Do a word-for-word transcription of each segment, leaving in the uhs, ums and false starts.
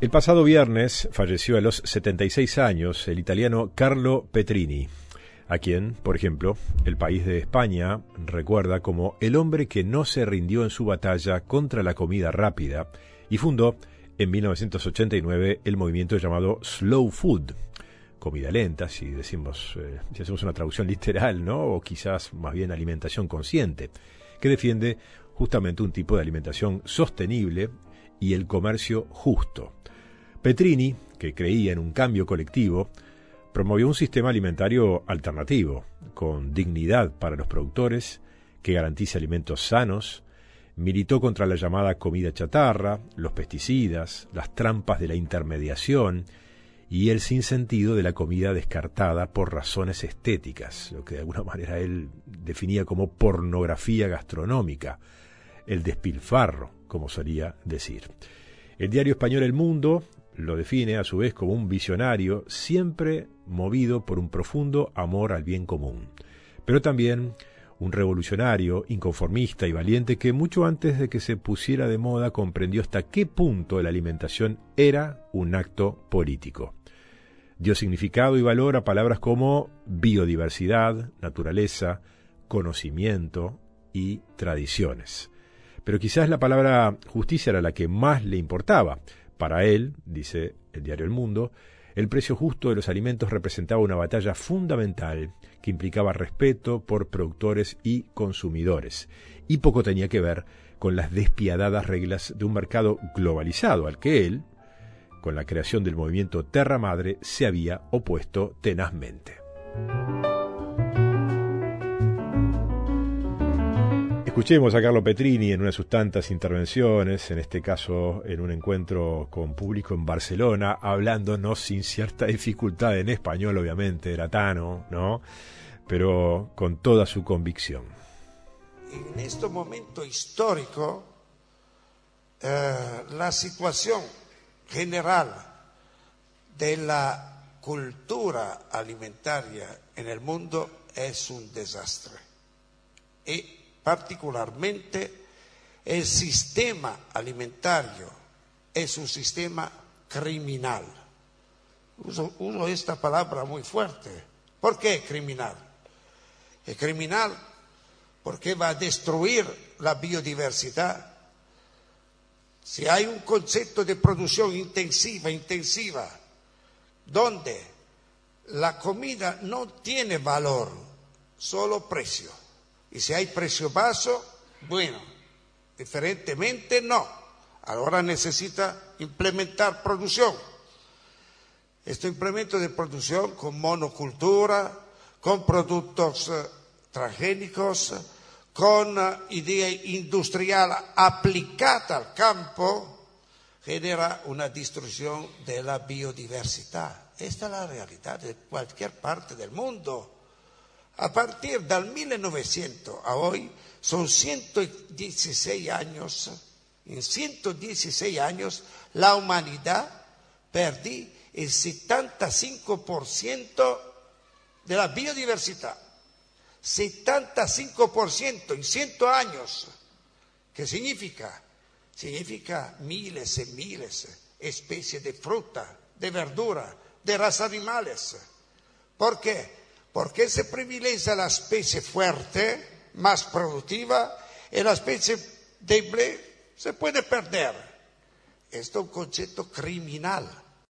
El pasado viernes falleció a los setenta y seis años el italiano Carlo Petrini, a quien, por ejemplo, el país de España recuerda como el hombre que no se rindió en su batalla contra la comida rápida y fundó en mil novecientos ochenta y nueve el movimiento llamado Slow Food, comida lenta, si decimos, eh, si hacemos una traducción literal, ¿no? O quizás más bien alimentación consciente, que defiende justamente un tipo de alimentación sostenible y el comercio justo. Petrini, que creía en un cambio colectivo, promovió un sistema alimentario alternativo, con dignidad para los productores, que garantice alimentos sanos, militó contra la llamada comida chatarra, los pesticidas, las trampas de la intermediación y el sinsentido de la comida descartada por razones estéticas, lo que de alguna manera él definía como pornografía gastronómica, el despilfarro, como solía decir. El diario español El Mundo lo define a su vez como un visionario siempre movido por un profundo amor al bien común, pero también un revolucionario, inconformista y valiente que mucho antes de que se pusiera de moda comprendió hasta qué punto la alimentación era un acto político. Dio significado y valor a palabras como biodiversidad, naturaleza, conocimiento y tradiciones. Pero quizás la palabra justicia era la que más le importaba. Para él, dice el diario El Mundo, el precio justo de los alimentos representaba una batalla fundamental que implicaba respeto por productores y consumidores, y poco tenía que ver con las despiadadas reglas de un mercado globalizado al que él, con la creación del movimiento Terra Madre, se había opuesto tenazmente. Escuchemos a Carlo Petrini en una de sus tantas intervenciones, en este caso en un encuentro con público en Barcelona, hablándonos sin cierta dificultad en español, obviamente, era tano, ¿no? Pero con toda su convicción. En este momento histórico, eh, la situación general de la cultura alimentaria en el mundo es un desastre. Y particularmente el sistema alimentario es un sistema criminal. Uso, uso esta palabra muy fuerte. ¿Por qué criminal? Es criminal porque va a destruir la biodiversidad. Si hay un concepto de producción intensiva, intensiva, donde la comida no tiene valor, solo precio. Y si hay precio bajo, bueno, diferentemente no. Ahora necesita implementar producción. Este implemento de producción con monocultura, con productos uh, transgénicos, con uh, idea industrial aplicada al campo, genera una destrucción de la biodiversidad. Esta es la realidad de cualquier parte del mundo. A partir del mil novecientos a hoy son ciento dieciséis años. En ciento dieciséis años la humanidad perdió el setenta y cinco por ciento de la biodiversidad. setenta y cinco por ciento en cien años. ¿Qué significa? Significa miles y miles de especies de fruta, de verdura, de razas animales. ¿Por qué? Porque se privilegia la especie fuerte, más productiva, y la especie débil se puede perder. Esto es un concepto criminal.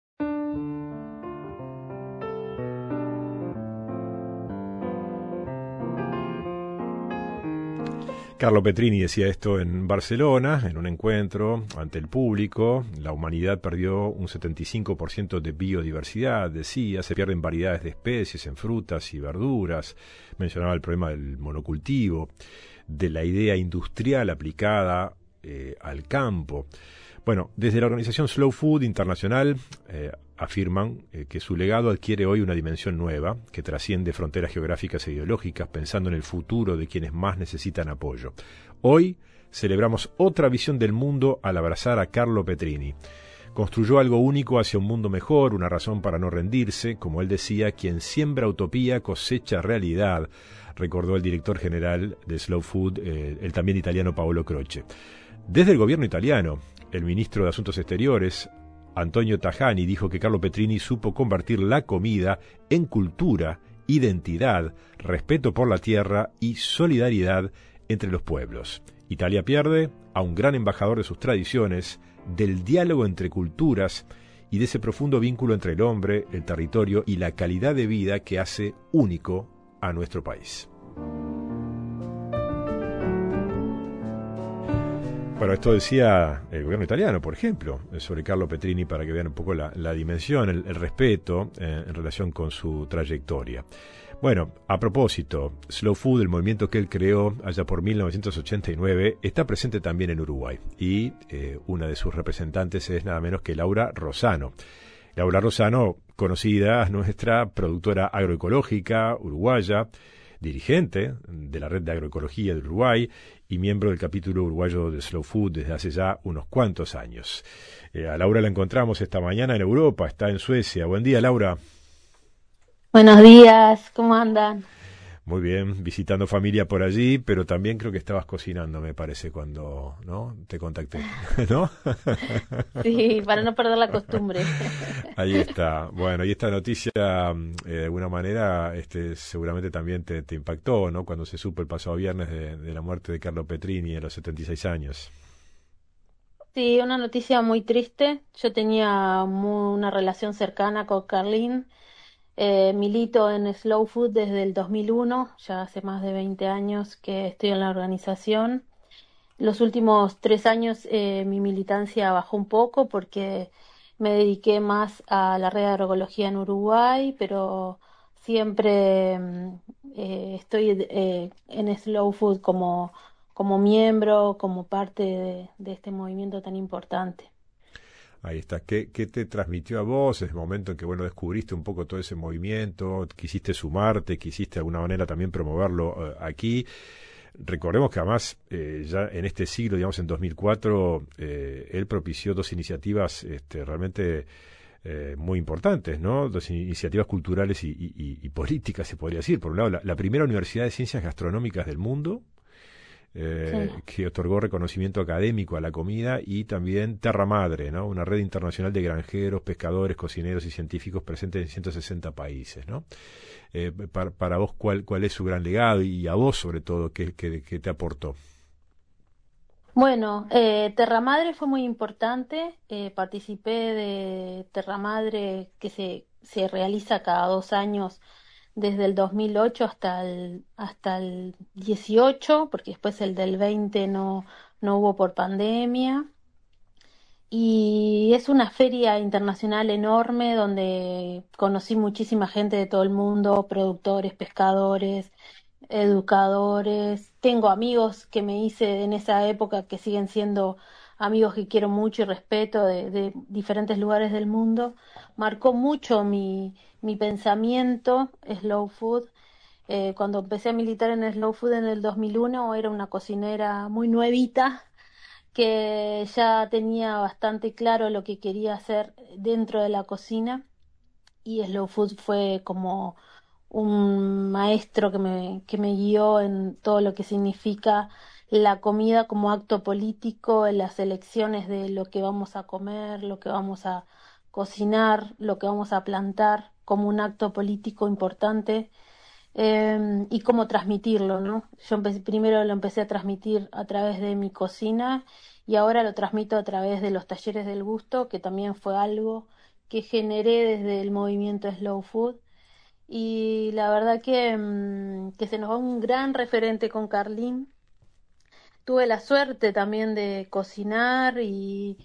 Carlo Petrini decía esto en Barcelona, en un encuentro ante el público. La humanidad perdió un setenta y cinco por ciento de biodiversidad, decía, se pierden variedades de especies en frutas y verduras. Mencionaba el problema del monocultivo, de la idea industrial aplicada eh, al campo. Bueno, desde la organización Slow Food Internacional eh, afirman eh, que su legado adquiere hoy una dimensión nueva, que trasciende fronteras geográficas e ideológicas, pensando en el futuro de quienes más necesitan apoyo. Hoy celebramos otra visión del mundo al abrazar a Carlo Petrini. Construyó algo único hacia un mundo mejor, una razón para no rendirse. Como él decía, quien siembra utopía cosecha realidad, recordó el director general de Slow Food, eh, el también italiano Paolo Croce. Desde el gobierno italiano, el ministro de Asuntos Exteriores Antonio Tajani, dijo que Carlo Petrini supo convertir la comida en cultura, identidad, respeto por la tierra y solidaridad entre los pueblos. Italia pierde a un gran embajador de sus tradiciones, del diálogo entre culturas y de ese profundo vínculo entre el hombre, el territorio y la calidad de vida que hace único a nuestro país. Bueno, esto decía el gobierno italiano, por ejemplo, sobre Carlo Petrini, para que vean un poco la, la dimensión, el, el respeto eh, en relación con su trayectoria. Bueno, a propósito, Slow Food, el movimiento que él creó allá por mil novecientos ochenta y nueve, está presente también en Uruguay. Y eh, una de sus representantes es nada menos que Laura Rosano. Laura Rosano, conocida, nuestra productora agroecológica uruguaya, dirigente de la Red de Agroecología de Uruguay y miembro del capítulo uruguayo de Slow Food desde hace ya unos cuantos años. Eh, a Laura la encontramos esta mañana en Europa, está en Suecia. Buen día, Laura. Buenos días, ¿cómo andan? Muy bien, visitando familia por allí, pero también creo que estabas cocinando, me parece, cuando no te contacté, ¿no? Sí, para no perder la costumbre. Ahí está. Bueno, y esta noticia, eh, de alguna manera, este, seguramente también te, te impactó, ¿no? Cuando se supo el pasado viernes de, de la muerte de Carlo Petrini a los setenta y seis años. Sí, una noticia muy triste. Yo tenía mu- una relación cercana con Carlín. Eh, milito en Slow Food desde el dos mil uno, ya hace más de veinte años que estoy en la organización. Los últimos tres años eh, mi militancia bajó un poco porque me dediqué más a la red de agroecología en Uruguay, pero siempre mm, eh, estoy eh, en Slow Food como, como miembro, como parte de, de este movimiento tan importante. Ahí está. ¿Qué, qué te transmitió a vos ese momento en que, bueno, descubriste un poco todo ese movimiento, quisiste sumarte, quisiste de alguna manera también promoverlo eh, aquí? Recordemos que además, eh, ya en este siglo, digamos en dos mil cuatro, eh, él propició dos iniciativas este, realmente eh, muy importantes, ¿no? Dos iniciativas culturales y, y, y políticas, se podría decir. Por un lado, la, la primera Universidad de Ciencias Gastronómicas del mundo, Sí. eh, que otorgó reconocimiento académico a la comida, y también Terra Madre, ¿no? Una red internacional de granjeros, pescadores, cocineros y científicos presentes en ciento sesenta países, ¿no? Eh, para, para vos, ¿cuál, ¿cuál es su gran legado? Y a vos, sobre todo, ¿qué, qué, qué te aportó? Bueno, eh, Terra Madre fue muy importante. Eh, participé de Terra Madre que se, se realiza cada dos años desde el dos mil ocho hasta el, hasta el dieciocho, porque después el del veinte no, no hubo por pandemia. Y es una feria internacional enorme donde conocí muchísima gente de todo el mundo, productores, pescadores, educadores. Tengo amigos que me hice en esa época que siguen siendo amigos que quiero mucho y respeto de, de diferentes lugares del mundo. Marcó mucho mi, mi pensamiento Slow Food. Eh, cuando empecé a militar en Slow Food en el dos mil uno era una cocinera muy nuevita que ya tenía bastante claro lo que quería hacer dentro de la cocina y Slow Food fue como un maestro que me, que me guió en todo lo que significa la comida como acto político, en las elecciones de lo que vamos a comer, lo que vamos a cocinar, lo que vamos a plantar como un acto político importante, eh, y cómo transmitirlo, ¿no? Yo empe- primero lo empecé a transmitir a través de mi cocina y ahora lo transmito a través de los talleres del gusto, que también fue algo que generé desde el movimiento Slow Food. Y la verdad que, mm, que se nos va un gran referente con Carlín. Tuve la suerte también de cocinar y,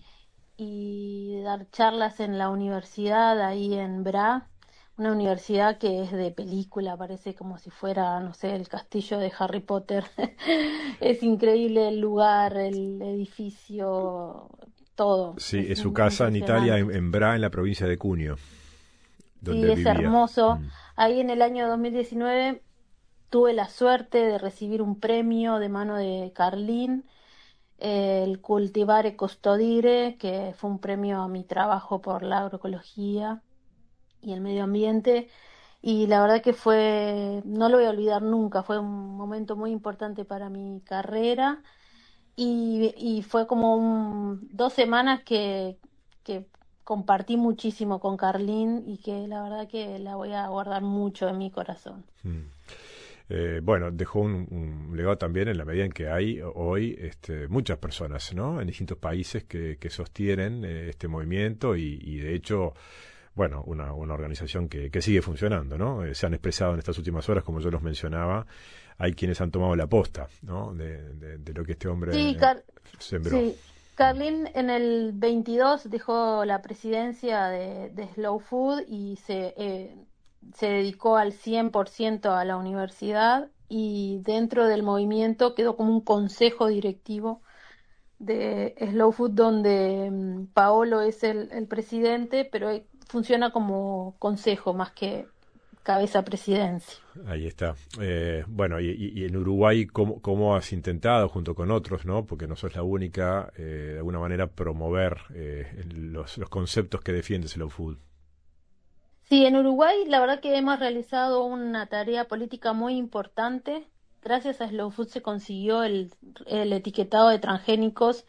y dar charlas en la universidad ahí en Bra, una universidad que es de película, parece como si fuera, no sé, el castillo de Harry Potter. Es increíble el lugar, el edificio, todo, Sí, es es su im- casa en Italia, en, impresionante. en Bra, en la provincia de Cuneo, donde Sí, es vivía. hermoso. Mm. Ahí en el año dos mil diecinueve tuve la suerte de recibir un premio de mano de Carlín, eh, el Cultivare Custodire, que fue un premio a mi trabajo por la agroecología y el medio ambiente. Y la verdad que fue, no lo voy a olvidar nunca, fue un momento muy importante para mi carrera y, y fue como un- dos semanas que, que compartí muchísimo con Carlín y que la verdad que la voy a guardar mucho en mi corazón. Mm. Eh, bueno, dejó un, un legado también en la medida en que hay hoy este, muchas personas, ¿no?, en distintos países que, que sostienen eh, este movimiento y, y de hecho, bueno, una, una organización que, que sigue funcionando, ¿no? Eh, se han expresado en estas últimas horas, como yo los mencionaba, hay quienes han tomado la posta, ¿no?, de, de, de lo que este hombre Sí, eh, Car sembró. sí. Carlín en el veintidós dejó la presidencia de, de Slow Food y se, eh, se dedicó al cien por ciento a la universidad y dentro del movimiento quedó como un consejo directivo de Slow Food donde mm, Paolo es el, el presidente, pero eh, funciona como consejo más que cabeza presidencia. Ahí está. Eh, bueno, y, y, y en Uruguay, ¿cómo, ¿cómo has intentado, junto con otros, ¿no?, porque no sos la única, eh, de alguna manera promover eh, los, los conceptos que defiende Slow Food? Sí, en Uruguay la verdad que hemos realizado una tarea política muy importante. Gracias a Slow Food se consiguió el, el etiquetado de transgénicos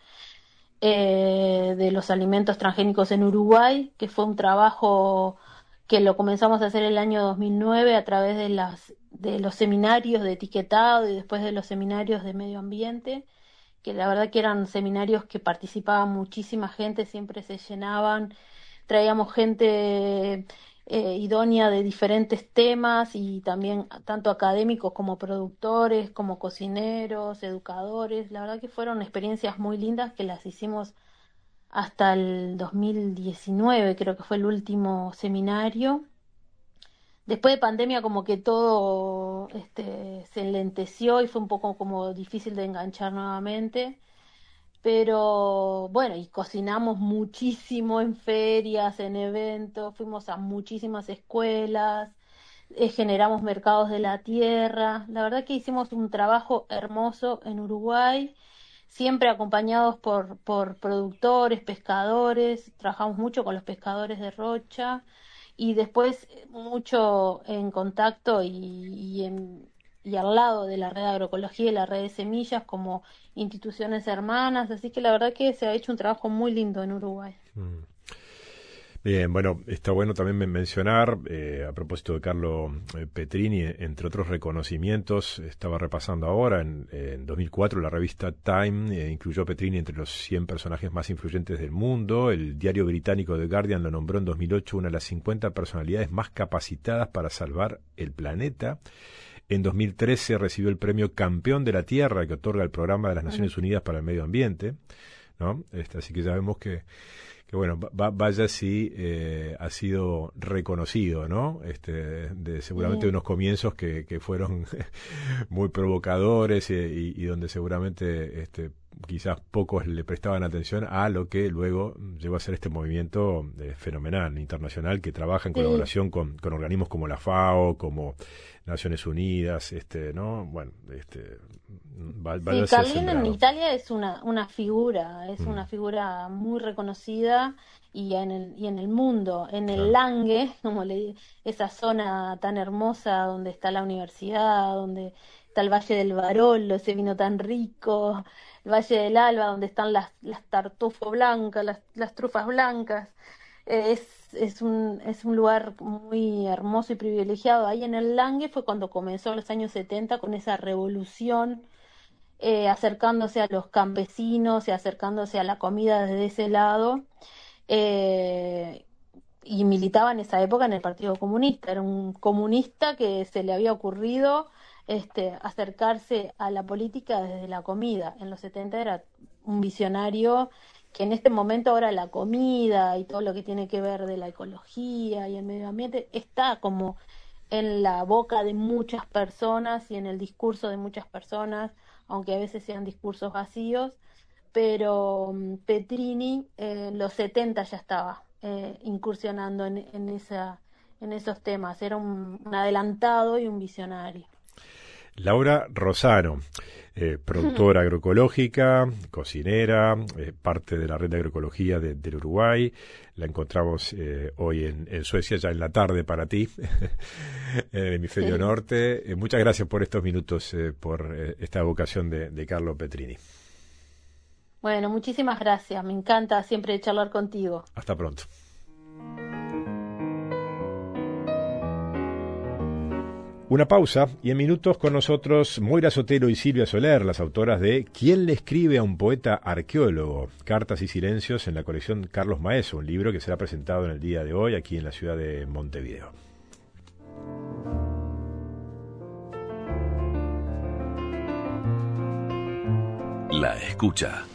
eh, de los alimentos transgénicos en Uruguay, que fue un trabajo que lo comenzamos a hacer el año dos mil nueve a través de las de los seminarios de etiquetado y después de los seminarios de medio ambiente, que la verdad que eran seminarios que participaba muchísima gente, siempre se llenaban, traíamos gente eh, idónea de diferentes temas y también tanto académicos como productores, como cocineros, educadores. La verdad que fueron experiencias muy lindas que las hicimos hasta el dos mil diecinueve, creo que fue el último seminario. Después de pandemia como que todo este, se enlenteció y fue un poco como difícil de enganchar nuevamente. Pero bueno, y cocinamos muchísimo en ferias, en eventos, fuimos a muchísimas escuelas, eh, generamos mercados de la tierra. La verdad que hicimos un trabajo hermoso en Uruguay, siempre acompañados por, por productores, pescadores, trabajamos mucho con los pescadores de Rocha y después eh, mucho en contacto y, y, en, y al lado de la red de agroecología y la red de semillas como instituciones hermanas, así que la verdad que se ha hecho un trabajo muy lindo en Uruguay. Mm. Bien, bueno, está bueno también men- mencionar, eh, a propósito de Carlo eh, Petrini, entre otros reconocimientos, estaba repasando ahora, en, en dos mil cuatro la revista Time eh, incluyó a Petrini entre los cien personajes más influyentes del mundo, el diario británico The Guardian lo nombró en dos mil ocho una de las cincuenta personalidades más capacitadas para salvar el planeta. En dos mil trece recibió el premio Campeón de la Tierra que otorga el Programa de las Naciones Unidas para el Medio Ambiente, ¿no? Este, así que ya vemos que que bueno, va, vaya si eh, ha sido reconocido, ¿no? Este, de seguramente Sí. unos comienzos que, que fueron muy provocadores y, y, y donde seguramente este, quizás pocos le prestaban atención a lo que luego llegó a ser este movimiento eh, fenomenal, internacional, que trabaja en Sí. colaboración con, con organismos como la FAO, como Naciones Unidas, este, ¿no? Bueno, este, va- vaya Sí, si ha Carlín en sembrado. Italia es una, una figura, es Mm, una figura muy reconocida y en el, y en el mundo, en el claro. Langue, como le di- esa zona tan hermosa donde está la universidad, donde está el Valle del Barolo, ese vino tan rico, el Valle del Alba, donde están las, las tartufo blancas, las, las trufas blancas. Eh, Es, es un, es un lugar muy hermoso y privilegiado. Ahí en el Langue fue cuando comenzó en los años setenta con esa revolución eh, acercándose a los campesinos y acercándose a la comida desde ese lado. eh, y militaba en esa época en el Partido Comunista. Era un comunista que se le había ocurrido este, acercarse a la política desde la comida. En los setenta era un visionario que en este momento ahora la comida y todo lo que tiene que ver de la ecología y el medio ambiente está como en la boca de muchas personas y en el discurso de muchas personas, aunque a veces sean discursos vacíos, pero mm, Petrini eh, en los setenta ya estaba eh, incursionando en, en, esa, en esos temas, era un, un adelantado y un visionario. Laura Rosano, eh, productora agroecológica, cocinera, eh, parte de la red de agroecología de- del Uruguay. La encontramos eh, hoy en, en Suecia, ya en la tarde para ti, en el hemisferio Sí. norte. Eh, muchas gracias por estos minutos, eh, por eh, esta evocación de, de Carlo Petrini. Bueno, muchísimas gracias, me encanta siempre charlar contigo. Hasta pronto. Una pausa y en minutos con nosotros Moira Sotelo y Silvia Soler, las autoras de ¿Quién le escribe a un poeta arqueólogo? Cartas y silencios en la colección Carlos Maeso, un libro que será presentado en el día de hoy aquí en la ciudad de Montevideo. La escucha.